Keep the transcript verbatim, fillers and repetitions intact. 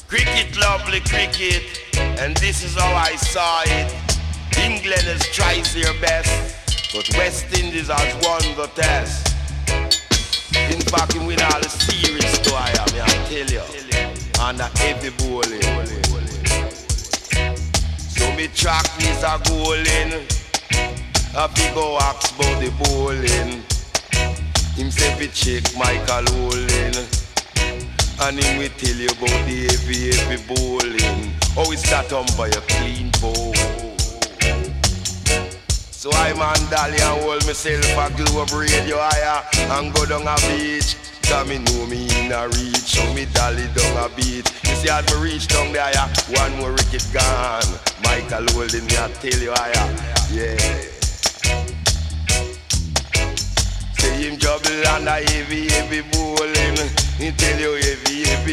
Cricket, lovely cricket, and this is how I saw it. England has tried their best, but West Indies has won the test. In fact, we win all the series, so I am, I tell you, and a heavy bowling. So me track is a goaling, a big ask about the bowling. Him say fi check Michael Olin, and him will tell you about the heavy, heavy bowling. How is that umpire clean bowl? So I man dolly and hold myself a globe radio higher and go down a beach. Cause me know me in a reach, so me dolly down a beat. You see as me reach down there, one more wicket gone. Michael holding me, I tell you higher, yeah. Say him juggle and a heavy, heavy bowling. He tell you heavy, heavy